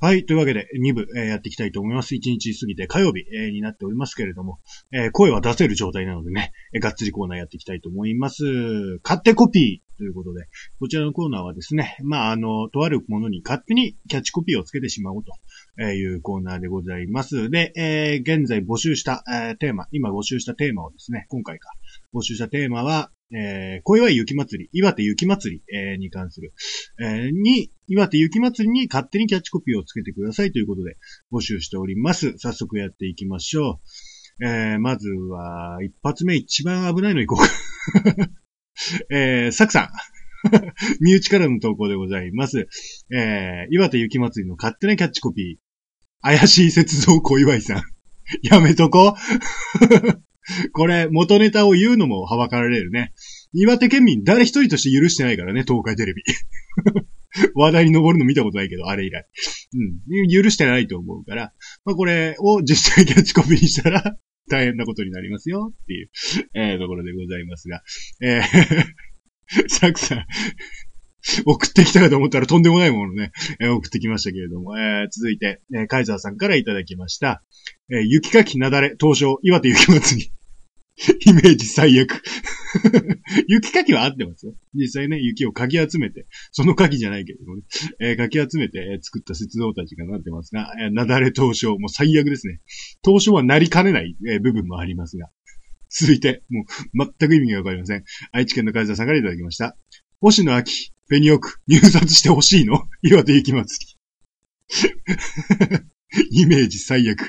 はい。というわけで、2部、やっていきたいと思います。1日過ぎて火曜日、になっておりますけれども、声は出せる状態なのでね、がっつりコーナーやっていきたいと思います。勝手コピーということで、こちらのコーナーはですね、とあるものに勝手にキャッチコピーをつけてしまおうというコーナーでございます。で、現在募集した、テーマ、今募集したテーマをですね、今回募集したテーマは、小岩井雪まつり、岩手雪まつり、に関する、岩手雪まつりに勝手にキャッチコピーをつけてくださいということで募集しております。早速やっていきましょう。まずは、一発目一番危ないのいこうか。サクさん。身内からの投稿でございます。岩手雪まつりの勝手なキャッチコピー。怪しい雪像小岩井さん。やめとこ。これ、元ネタを言うのもはばかられるね。岩手県民誰一人として許してないからね、東海テレビ。話題に上るの見たことないけど、あれ以来。許してないと思うから、これを実際キャッチコピーにしたら、大変なことになりますよ、っていう、ところでございますが。サクさん、送ってきたかと思ったらとんでもないものね、送ってきましたけれども、続いて、カイザーさんからいただきました。雪かきなだれ、東証、岩手雪まつり。イメージ最悪。雪かきは合ってますよ。実際ね、雪をかき集めて、そのかきじゃないけどね、かき集めて作った雪像たちがなってますが、なだれ東証、もう最悪ですね。東証はなりかねない、部分もありますが。続いて、もう全く意味がわかりません。愛知県のカイザーさんからいただきました。星野秋、ペニオク、入札してほしいの岩手雪まつり。イメージ最悪。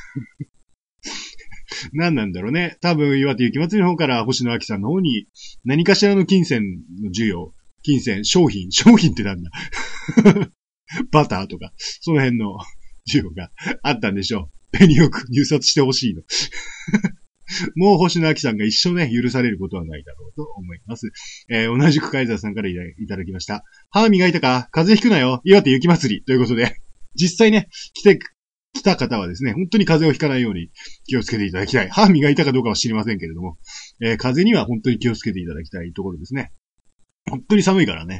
何なんだろうね。多分、岩手雪まつりの方から星野秋さんの方に何かしらの金銭の需要、商品ってなんだ。バターとか、その辺の需要があったんでしょう。ペニオク入札してほしいの。もう星野秋さんが一生ね、許されることはないだろうと思います。同じくカイザーさんからいただきました。歯磨いたか風邪ひくなよ岩手雪まつりということで、実際ね、来た方はですね、本当に風邪をひかないように気をつけていただきたい。歯磨いたかどうかは知りませんけれども、風邪には本当に気をつけていただきたいところですね。本当に寒いからね。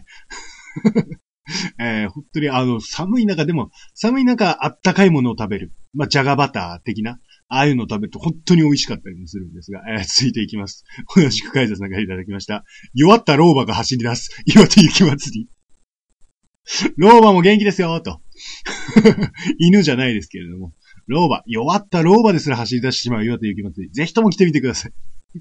本当に寒い中あったかいものを食べる。ジャガバター的な、ああいうのを食べると本当に美味しかったりもするんですが、続いていきます。同じくカイザーさんからいただきました。弱った老婆が走り出す。岩手雪まつり。老婆も元気ですよ、と。犬じゃないですけれども。弱った老婆ですら走り出してしまう岩手雪まつり。ぜひとも来てみてください。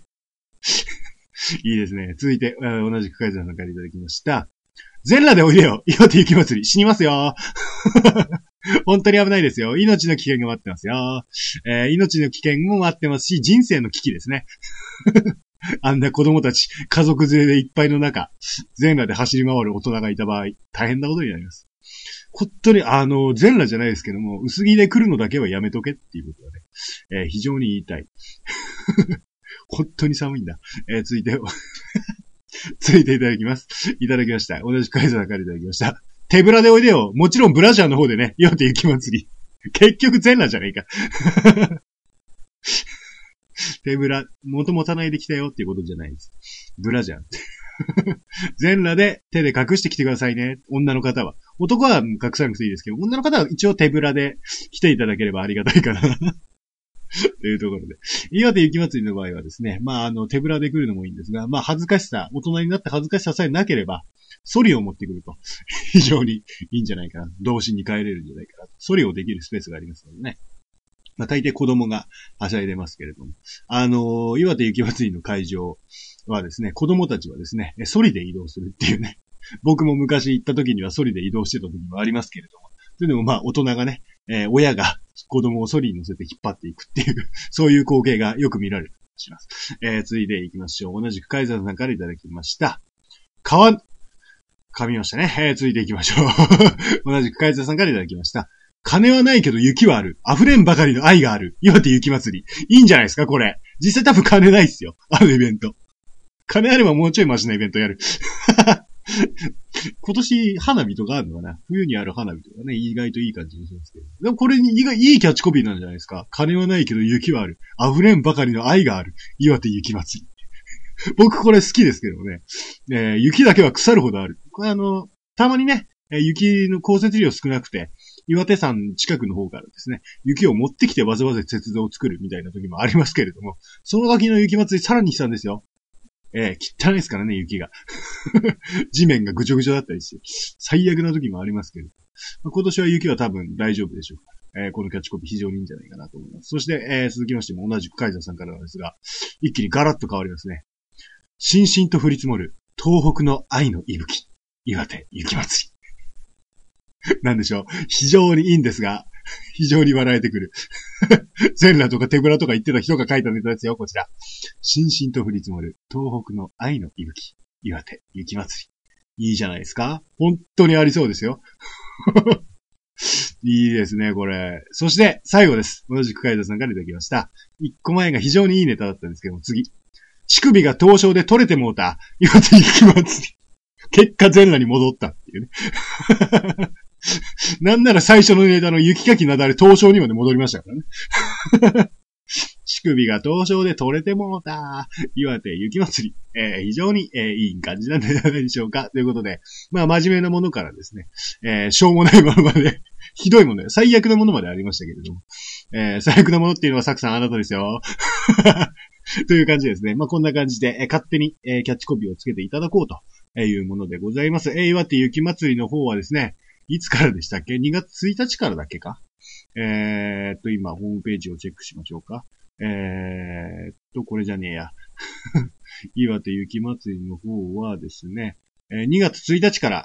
いいですね。続いて、同じくカイザーさんからいただきました。全裸でおいでよ岩手雪まつり。死にますよ。本当に危ないですよ。命の危険が待ってますよ。命の危険も待ってますし、人生の危機ですね。あんな子供たち、家族連れでいっぱいの中、全裸で走り回る大人がいた場合、大変なことになります。本当に、全裸じゃないですけども、薄着で来るのだけはやめとけっていうことがね、非常に言いたい。本当に寒いんだ。続いていただきます。いただきました。同じくカイザーからいただきました。手ぶらでおいでよ。もちろんブラジャーの方でね、岩手雪まつり。結局全裸じゃねえか。手ぶら、元持たないで来たよっていうことじゃないです。ブラジャー。全裸で手で隠してきてくださいね。女の方は。男は隠さなくていいですけど、女の方は一応手ぶらで来ていただければありがたいかな。というところで。岩手雪まつりの場合はですね、手ぶらで来るのもいいんですが、恥ずかしさ、大人になった恥ずかしささえなければ、ソリを持ってくると、非常にいいんじゃないかな。童心に帰れるんじゃないかな。ソリをできるスペースがありますのでね。大抵子供がはしゃいでますけれども。岩手雪まつりの会場はですね、子供たちはですね、ソリで移動するっていうね。僕も昔行った時にはソリで移動してた時もありますけれども。それでも大人がね、親が子供をソリに乗せて引っ張っていくっていう、そういう光景がよく見られるとします。続いていきましょう。同じくカイザーさんからいただきました。噛みましたね。続いていきましょう。同じくカイザーさんからいただきました。金はないけど雪はある。溢れんばかりの愛がある。岩手雪まつり。いいんじゃないですか、これ。実際多分金ないっすよ。あるイベント。金あればもうちょいマシなイベントやる。今年花火とかあるのかな、冬にある花火とかね、意外といい感じにしますけど。でもこれにいいキャッチコピーなんじゃないですか。金はないけど雪はある。溢れんばかりの愛がある。岩手雪まつり。僕これ好きですけどね。雪だけは腐るほどある。これたまにね、 雪の降雪量少なくて、岩手山近くの方からですね、雪を持ってきてわざわざ雪像を作るみたいな時もありますけれども、その時の雪祭りさらにしたんですよ。汚いですからね、雪が。地面がぐちょぐちょだったりして、最悪な時もありますけど、今年は雪は多分大丈夫でしょうか。このキャッチコピー非常にいいんじゃないかなと思います。そして、続きましても同じくカイザーさんからなんですが、一気にガラッと変わりますね。しんしんと降り積もる東北の愛の息吹、岩手雪祭り。なんでしょう。非常にいいんですが、非常に笑えてくる。全裸とか手ぶらとか言ってた人が書いたネタですよ、こちら。しんしんと降り積もる東北の愛の息吹、岩手雪祭り。いいじゃないですか。本当にありそうですよ。いいですね、これ。そして、最後です。同じくカイザーさんからいただきました。一個前が非常にいいネタだったんですけども、次。乳首が凍傷で取れてもうた、岩手雪祭り。結果全裸に戻ったっていうね。なんなら最初のネタの雪かきなだれ凍傷にまで戻りましたからね。乳首が凍傷で取れてもうた、岩手雪祭り。非常に、いい感じなんじゃないでしょうか。ということで、まあ真面目なものからですね、しょうもないものまで、ひどいもの、最悪なものまでありましたけれども、最悪なものっていうのはサクさんあなたですよ。という感じですね。まあこんな感じで、勝手に、キャッチコピーをつけていただこうというものでございます。岩手雪祭りの方はですね、いつからでしたっけ ?2 月1日からだっけか今、ホームページをチェックしましょうか。これじゃねえや。岩手雪祭りの方はですね、2月1日から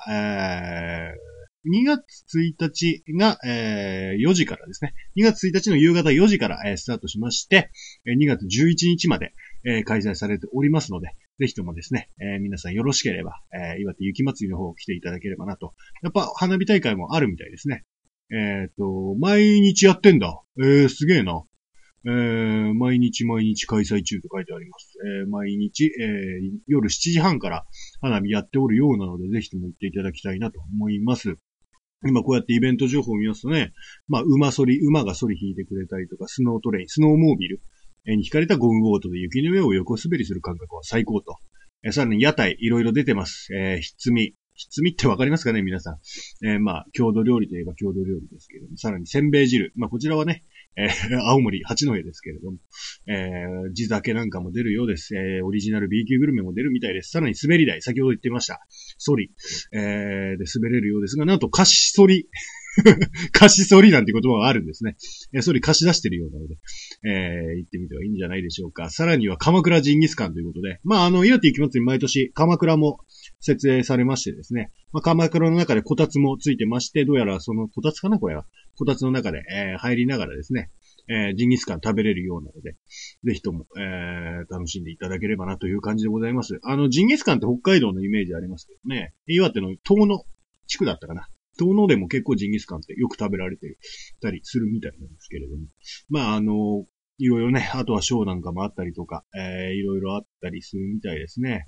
、2月1日が、4時からですね。2月1日の夕方4時から、スタートしまして、2月11日まで、開催されておりますので、ぜひともですね、皆さんよろしければ、岩手雪祭りの方来ていただければなと。やっぱ花火大会もあるみたいですね。毎日やってんだ。すげえな。毎日開催中と書いてあります。毎日、夜7時半から花火やっておるようなので、ぜひとも行っていただきたいなと思います。今こうやってイベント情報を見ますとね、まあ、馬がソリ引いてくれたりとか、スノートレイン、スノーモービルに引かれたゴムボートで雪の上を横滑りする感覚は最高と。さらに屋台いろいろ出てます。ひっつみってわかりますかね皆さん。まあ、郷土料理といえば郷土料理ですけれども、さらにせんべい汁。まあ、こちらはね、青森、八戸ですけれども、地酒なんかも出るようです。オリジナル B 級グルメも出るみたいです。さらに滑り台、先ほど言ってました。ソリ、で滑れるようですが、なんと貸しソリ、貸しソリなんて言葉があるんですね。ソリ貸し出してるようなので、行ってみてはいいんじゃないでしょうか。さらには鎌倉ジンギスカンということで、まあ、岩手雪祭り毎年鎌倉も設営されましてですね、まあ、鎌倉の中でこたつもついてまして、どうやらそのこたつかなこれは。こたつの中で、入りながらですね、ジンギスカン食べれるようなので、ぜひとも、楽しんでいただければなという感じでございます。ジンギスカンって北海道のイメージありますけどね、岩手の遠野地区だったかな。遠野でも結構ジンギスカンってよく食べられてたりするみたいなんですけれども。まあ、いろいろね、あとはショーなんかもあったりとか、いろいろあったりするみたいですね。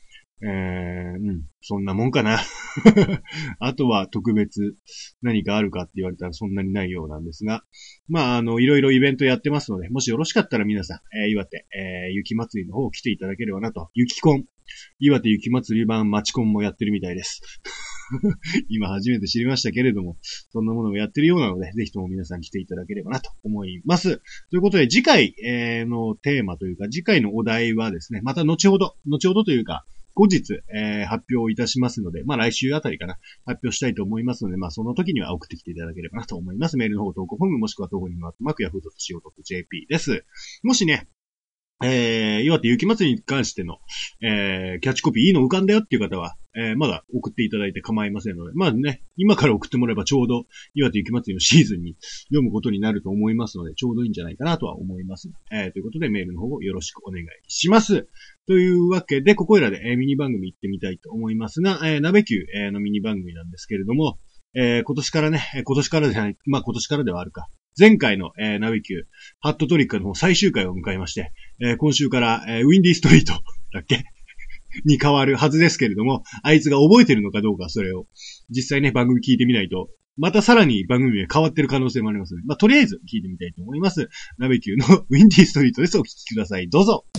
そんなもんかな。あとは特別何かあるかって言われたらそんなにないようなんですが、まあ、いろいろイベントやってますので、もしよろしかったら皆さん、岩手、雪祭りの方来ていただければなと。雪コン。岩手雪祭り版マチコンもやってるみたいです。今初めて知りましたけれども、そんなものをやってるようなので、ぜひとも皆さん来ていただければなと思います。ということで、次回のテーマというか、次回のお題はですね、また後ほどというか、後日、発表いたしますので、まあ来週あたりかな、発表したいと思いますので、まあその時には送ってきていただければなと思います。メールの方、投稿フォームもしくは投稿にマークyahoo.co.jp です。もしね、岩手雪祭りに関しての、キャッチコピーいいの浮かんだよっていう方は、まだ送っていただいて構いませんので、まあね、今から送ってもらえばちょうど岩手雪祭りのシーズンに読むことになると思いますので、ちょうどいいんじゃないかなとは思います。ということでメールの方をよろしくお願いします。というわけで、ここいらで、ミニ番組行ってみたいと思いますが、鍋級、のミニ番組なんですけれども、今年からではあるか。前回の、ナビ級、ハットトリックの方最終回を迎えまして、今週から、ウィンディーストリートだっけに変わるはずですけれども、あいつが覚えてるのかどうか、それを、実際ね、番組聞いてみないと、またさらに番組が変わってる可能性もありますので、まあ、とりあえず聞いてみたいと思います。ナビ級のウィンディーストリートです。お聞きください。どうぞ。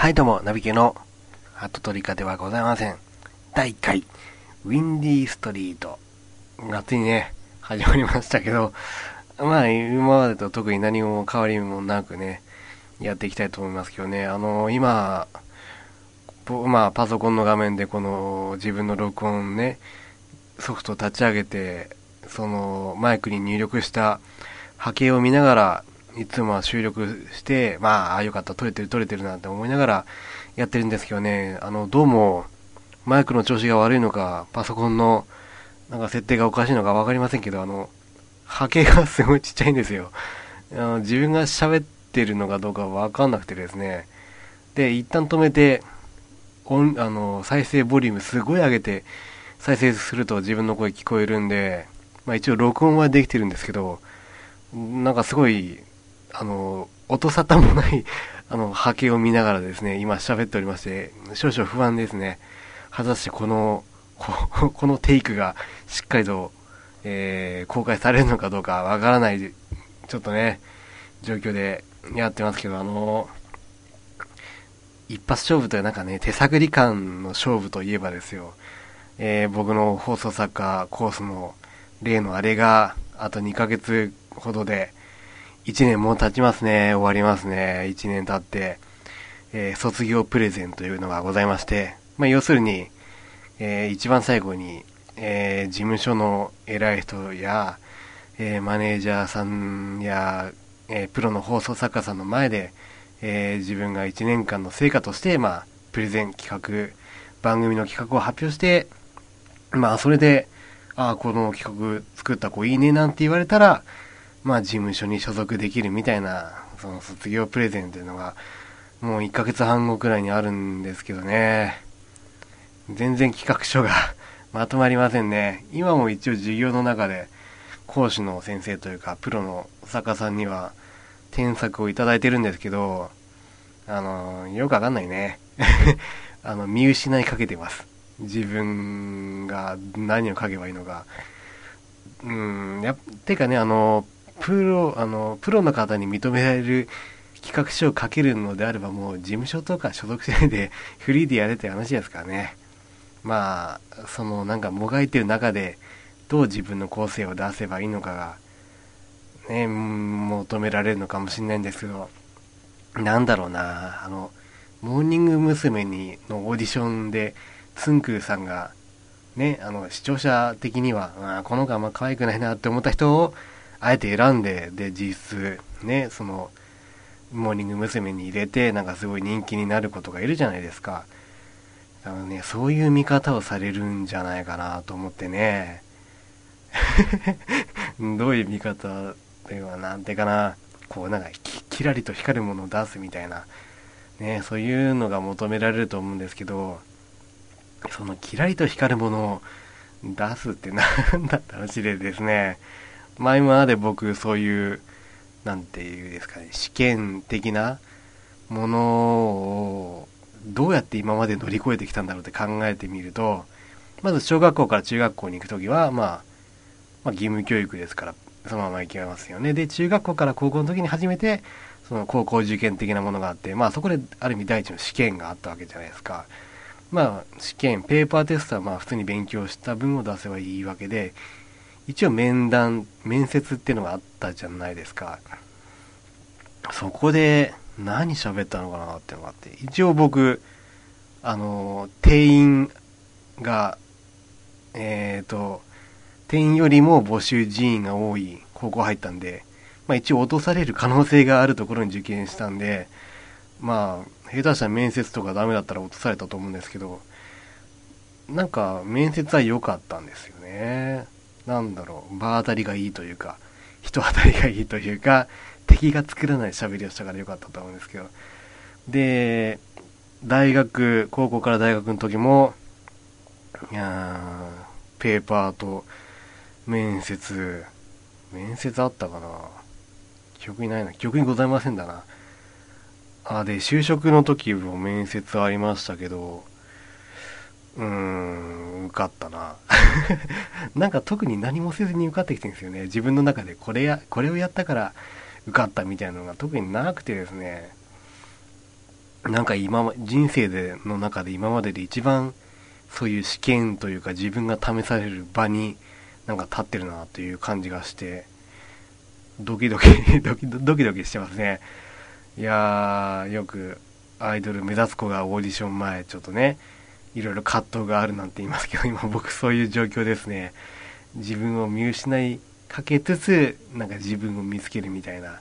はいどうも、ナビ家の鳩取り家ではございません。第1回、ウィンディーストリートがついにね、始まりましたけど、まあ今までと特に何も変わりもなくね、やっていきたいと思いますけどね、今、パソコンの画面でこの自分の録音ね、ソフトを立ち上げて、そのマイクに入力した波形を見ながら、いつもは収録して、よかった、撮れてるなって思いながらやってるんですけどね、どうも、マイクの調子が悪いのか、パソコンの、なんか設定がおかしいのかわかりませんけど、波形がすごいちっちゃいんですよ。自分が喋ってるのかどうかわかんなくてですね。で、一旦止めて、再生ボリュームすごい上げて、再生すると自分の声聞こえるんで、一応録音はできてるんですけど、なんかすごい、音沙汰もない波形を見ながらですね、今喋っておりまして、少々不安ですね。果たしてこのテイクがしっかりと、公開されるのかどうかわからない、ちょっとね、状況でやってますけど、一発勝負というなんかね、手探り感の勝負といえばですよ、僕の放送作家コースの例のあれが、あと2ヶ月ほどで、1年もう経ちますね。終わりますね。1年経って、卒業プレゼンというのがございまして、要するに、一番最後に、事務所の偉い人や、マネージャーさんや、プロの放送作家さんの前で、自分が1年間の成果として、プレゼン企画、番組の企画を発表して、それで、この企画作った子いいねなんて言われたら、事務所に所属できるみたいな、その卒業プレゼンというのが、もう1ヶ月半後くらいにあるんですけどね。全然企画書がまとまりませんね。今も一応授業の中で、講師の先生というか、プロの作家さんには、添削をいただいてるんですけど、よくわかんないね。見失いかけてます。自分が何を書けばいいのか。てかね、プロの方に認められる企画書を書けるのであればもう事務所とか所属しないでフリーでやれって話ですからね。なんかもがいてる中でどう自分の構成を出せばいいのかがね、求められるのかもしれないんですけど、なんだろうな、モーニング娘。のオーディションでつんくーさんがね、視聴者的には、この子あんま可愛くないなって思った人をあえて選んで、で、実質、ね、モーニング娘。に入れて、なんかすごい人気になる子とかいるじゃないですか。そういう見方をされるんじゃないかなと思ってね。どういう見方というのは、なんていうかな、なんかキラリと光るものを出すみたいな、ね、そういうのが求められると思うんですけど、そのキラリと光るものを出すってなんだって話でですね、今まで僕そういうなんていうですかね、試験的なものをどうやって今まで乗り越えてきたんだろうって考えてみると、まず小学校から中学校に行くときは義務教育ですからそのまま行けますよね。で、中学校から高校の時に初めてその高校受験的なものがあって、そこである意味第一の試験があったわけじゃないですか。試験ペーパーテストは普通に勉強した分を出せばいいわけで、一応面接っていうのがあったじゃないですか。そこで何喋ったのかなってのがあって、一応僕定員が定員よりも募集人員が多い高校入ったんで、一応落とされる可能性があるところに受験したんで、下手したら面接とかダメだったら落とされたと思うんですけど、なんか面接は良かったんですよね。なんだろう、場当たりがいいというか、人当たりがいいというか、敵が作らない喋りをしたから良かったと思うんですけど。で、高校から大学の時も、ペーパーと面接あったかな、記憶にございませんだな。で、就職の時も面接ありましたけど、受かったな。なんか特に何もせずに受かってきてるんですよね。自分の中でこれをやったから受かったみたいなのが特になくてですね。 なんか人生の中で今までで一番そういう試験というか自分が試される場になんか立ってるなという感じがして、ドキドキドキドキしてますね。いやー、よくアイドル目指す子がオーディション前ちょっとね、いろいろ葛藤があるなんて言いますけど、今僕そういう状況ですね。自分を見失いかけつつ、なんか自分を見つけるみたいな。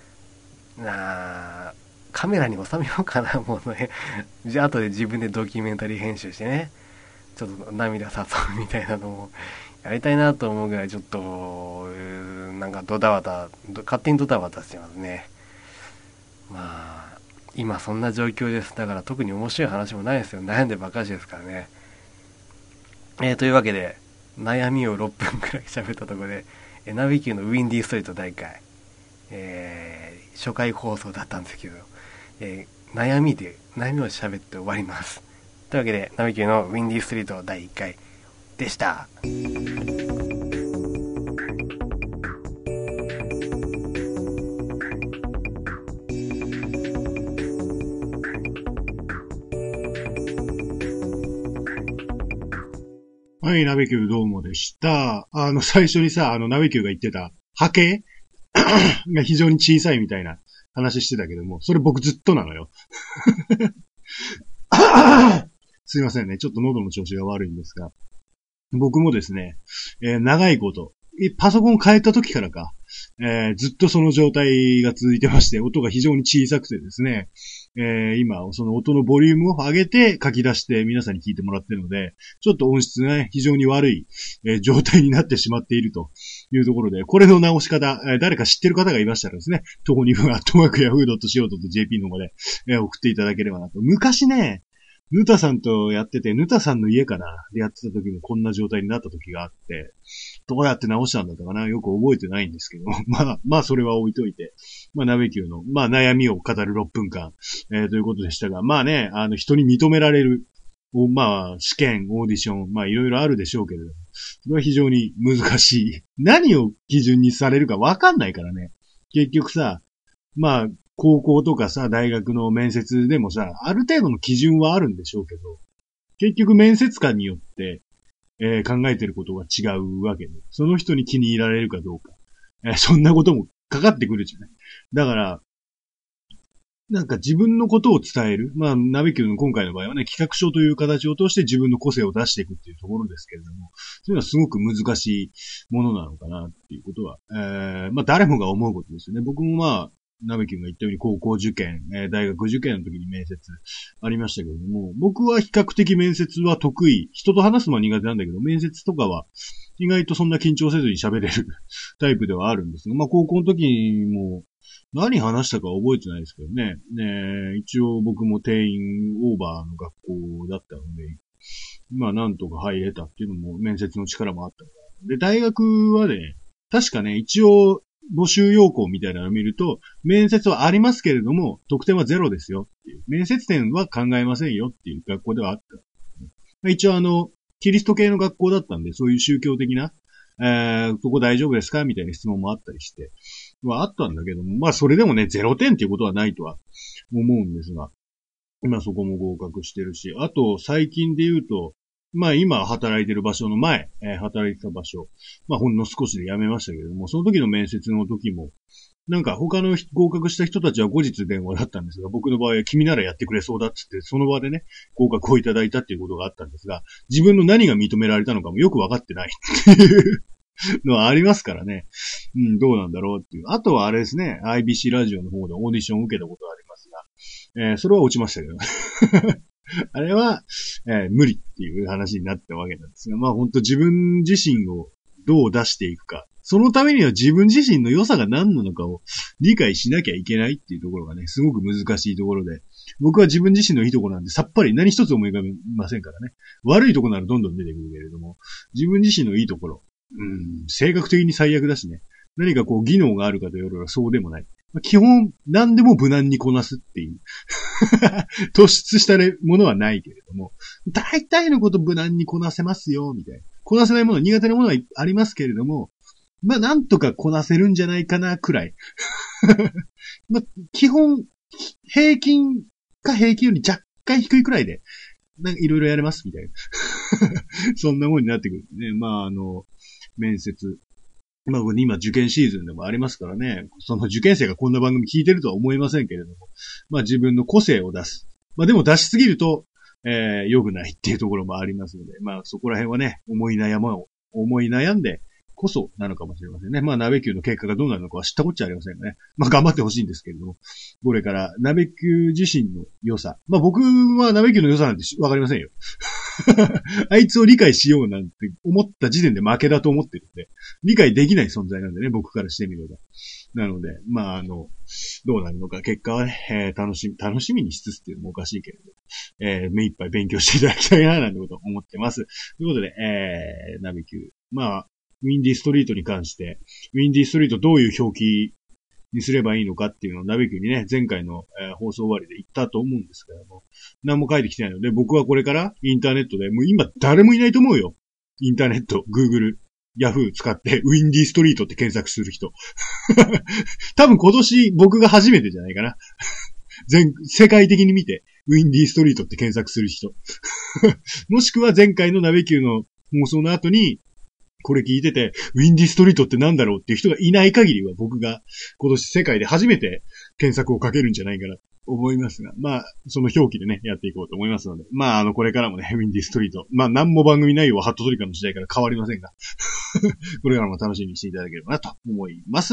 カメラに収めようかな、もうね。じゃあ後で自分でドキュメンタリー編集してね、ちょっと涙誘うみたいなのをやりたいなと思うぐらい、ちょっと、なんか勝手にドタバタしてますね。まあ、今そんな状況です。だから特に面白い話もないですよ。悩んでばかしですからね。というわけで、悩みを6分くらい喋ったところで、ナビキューのウィンディーストリート第1回、初回放送だったんですけど、悩みを喋って終わります。というわけで、ナビキューのウィンディーストリート第1回でした。 はい、ナベキューどうもでした。最初にさ、ナベキューが言ってた波形が非常に小さいみたいな話してたけども、それ僕ずっとなのよ。すいませんね。ちょっと喉の調子が悪いんですが。僕もですね、長いこと、パソコン変えた時からか、ずっとその状態が続いてまして、音が非常に小さくてですね、今、その音のボリュームを上げて書き出して皆さんに聞いてもらっているので、ちょっと音質がね、非常に悪い、状態になってしまっているというところで、これの直し方、誰か知ってる方がいましたらですね、tony.yahoo.co.jp の方で、送っていただければなと。昔ね、ヌタさんとやってて、ヌタさんの家かなでやってた時もこんな状態になった時があって、どうやって直したんだったかなよく覚えてないんですけど、まあそれは置いといて、ナベキューの、悩みを語る6分間、ということでしたが、まあね、人に認められる、試験、オーディション、いろいろあるでしょうけれども、それは非常に難しい。何を基準にされるかわかんないからね。結局さ、高校とかさ、大学の面接でもさ、ある程度の基準はあるんでしょうけど、結局面接官によって、考えてることが違うわけで、その人に気に入られるかどうか、そんなこともかかってくるじゃない。だから、なんか自分のことを伝える。ナビキューの今回の場合はね、企画書という形を通して自分の個性を出していくっていうところですけれども、そういうのはすごく難しいものなのかなっていうことは、誰もが思うことですよね。僕もナベキューが言ったように高校受験、大学受験の時に面接ありましたけれども、僕は比較的面接は得意。人と話すのは苦手なんだけど、面接とかは意外とそんな緊張せずに喋れるタイプではあるんですが、高校の時も何話したか覚えてないですけどね。一応僕も定員オーバーの学校だったので、なんとか入れたっていうのも面接の力もあったから。で、大学はね、確かね、一応、募集要項みたいなのを見ると、面接はありますけれども、得点はゼロですよっていう。面接点は考えませんよっていう学校ではあった。一応キリスト系の学校だったんで、そういう宗教的な、そこ大丈夫ですかみたいな質問もあったりして、あったんだけども、それでもね、0点っていうことはないとは思うんですが、今そこも合格してるし、あと最近で言うと、今働いてる場所の前、働いてた場所、ほんの少しで辞めましたけれども、その時の面接の時も、なんか他の合格した人たちは後日電話だったんですが、僕の場合は君ならやってくれそうだっつって、その場でね、合格をいただいたっていうことがあったんですが、自分の何が認められたのかもよくわかってないっていうのはありますからね。どうなんだろうっていう。あとはあれですね、IBC ラジオの方でオーディションを受けたことがありますが、それは落ちましたけど。あれは、無理っていう話になったわけなんですが、本当自分自身をどう出していくか。そのためには自分自身の良さが何なのかを理解しなきゃいけないっていうところがね、すごく難しいところで、僕は自分自身のいいところなんでさっぱり何一つ思い浮かべませんからね。悪いところならどんどん出てくるけれども、自分自身のいいところ、性格的に最悪だしね。何か技能があるかというとそうでもない。基本、何でも無難にこなすっていう。突出したものはないけれども、大体のこと無難にこなせますよ、みたいな。こなせないもの、苦手なものはありますけれども、なんとかこなせるんじゃないかな、くらい。基本、平均か平均より若干低いくらいで、なんかいろいろやれますみたいな。そんなもんになってくるね。まあ面接。まあ今受験シーズンでもありますからね。その受験生がこんな番組聞いてるとは思いませんけれども。まあ自分の個性を出す。まあでも出しすぎると、良くないっていうところもありますので。まあそこら辺はね、思い悩んでこそなのかもしれませんね。まあ鍋級の結果がどうなるのかは知ったこっちゃありませんがね。まあ頑張ってほしいんですけれども。これから鍋級自身の良さ。まあ僕は鍋級の良さなんてわかりませんよ。あいつを理解しようなんて思った時点で負けだと思ってるんで、理解できない存在なんでね、僕からしてみれば。なので、まあどうなるのか、結果はね、楽しみにしつつっていうのもおかしいけれど、目いっぱい勉強していただきたいな、なんてことを思ってます。ということで、ナビ級。まあ、ウィンディストリートに関して、ウィンディストリートどういう表記にすればいいのかっていうのをナビ級にね、前回の、放送終わりで言ったと思うんですけども、何も書いてきてないので、僕はこれからインターネットで、もう今誰もいないと思うよ。インターネット、Google、Yahoo 使ってウィンディストリートって検索する人。多分今年僕が初めてじゃないかな。世界的に見て、ウィンディストリートって検索する人。もしくは前回のナベキューの放送の後に、これ聞いてて、ウィンディストリートってなんだろうっていう人がいない限りは僕が今年世界で初めて検索をかけるんじゃないかなと思いますが、まあ、その表記でね、やっていこうと思いますので、まあ、これからもね、ウィンディストリート、まあ、何も番組内容はハットトリカの時代から変わりませんが、これからも楽しみにしていただければなと思います。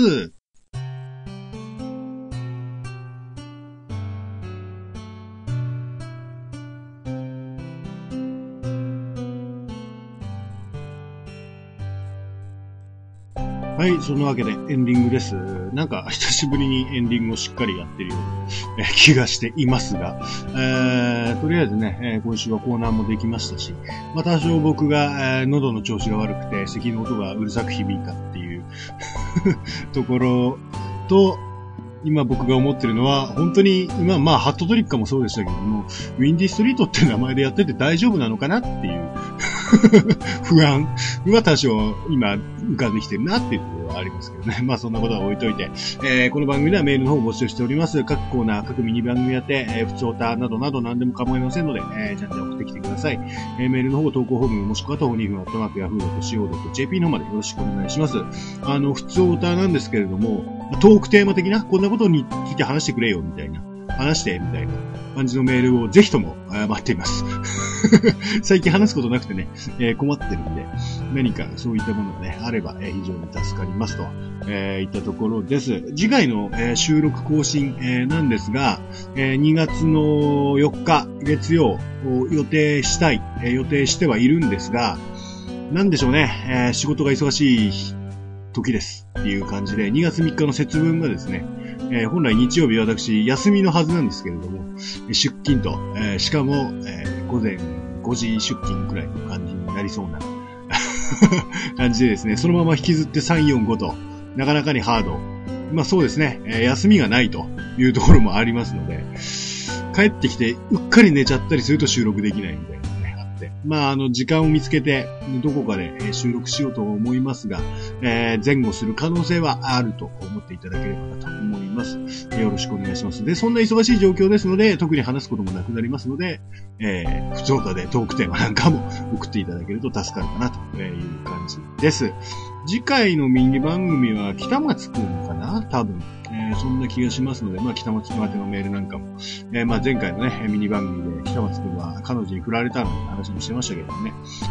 はい、そのわけでエンディングです。なんか久しぶりにエンディングをしっかりやってるような気がしていますが、とりあえずね、今週はコーナーもできましたし、まあ多少僕が、喉の調子が悪くて咳の音がうるさく響いたっていうところと、今僕が思ってるのは、本当に今、まあハットトリッカーもそうでしたけども、ウィンディストリートって名前でやってて大丈夫なのかなっていう不安は多少今浮かんできてるなっていうところはありますけどね。まあそんなことは置いといて、この番組ではメールの方を募集しております。各コーナー、各ミニ番組やって、普通オタなどなど何でも構いませんので、じゃんじゃん送ってきてください。メールの方投稿フォームもしくは徒歩2分@yahoo.co.jp の方までよろしくお願いします。普通オタなんですけれども、トークテーマ的な、こんなことについて話してくれよみたいな。話して、みたいな感じのメールをぜひとも待っています。最近話すことなくてね、困ってるんで、何かそういったものがね、あれば、非常に助かりますと、いったところです。次回の、収録更新、なんですが、2月の4日月曜を予定してはいるんですが、なんでしょうね、仕事が忙しい時ですっていう感じで、2月3日の節分がですね、本来日曜日私休みのはずなんですけれども、出勤と、しかも、午前5時出勤くらいの感じになりそうな感じでですね、そのまま引きずって3、4、5と、なかなかにハード。まあそうですね、休みがないというところもありますので、帰ってきてうっかり寝ちゃったりすると収録できないみたいなね、あって。まあ時間を見つけて、どこかで収録しようと思いますが、前後する可能性はあると思っていただければなと思います。よろしくお願いします。で、そんな忙しい状況ですので、特に話すこともなくなりますので、普通歌でトークテーマなんかも送っていただけると助かるかなという感じです。次回のミニ番組は北松くんかな多分。そんな気がしますので、まあ北松くん宛てのメールなんかも、まあ前回のね、ミニ番組で北松くんは彼女に振られたの話もしてましたけど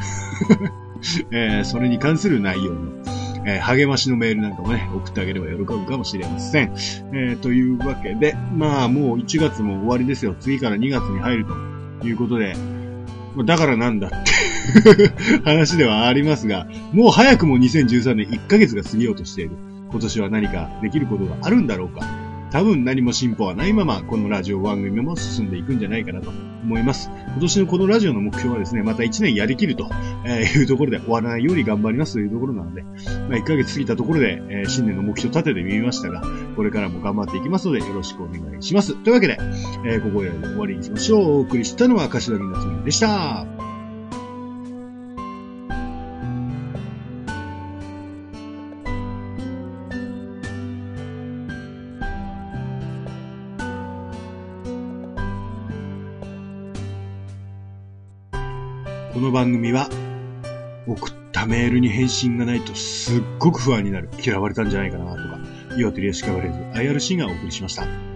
ね。それに関する内容の、励ましのメールなんかもね、送ってあげれば喜ぶかもしれません。というわけで、まあもう1月も終わりですよ。次から2月に入るということで、だからなんだって話ではありますが、もう早くも2013年1ヶ月が過ぎようとしている。今年は何かできることがあるんだろうか。多分何も進歩はないまま、このラジオ番組も進んでいくんじゃないかなと思います。今年のこのラジオの目標はですね、また1年やりきるというところで終わらないように頑張りますというところなので、まあ、1ヶ月過ぎたところで、新年の目標立ててみましたが、これからも頑張っていきますのでよろしくお願いします。というわけで、ここで終わりにしましょう。お送りしたのは柏木夏美でした。 この番組は、送ったメールに返信がないとすっごく不安になる。嫌われたんじゃないかなとか、岩手リアしかわれず、IRC がお送りしました。